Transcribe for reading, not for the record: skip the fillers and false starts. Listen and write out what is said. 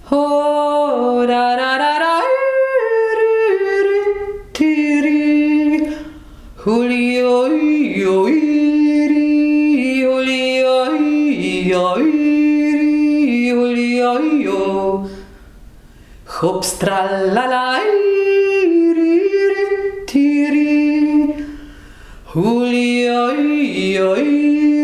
Oh, da da da da, tiri, Julio, yo, Julio, yo, hops tra la la, tiri, Julio,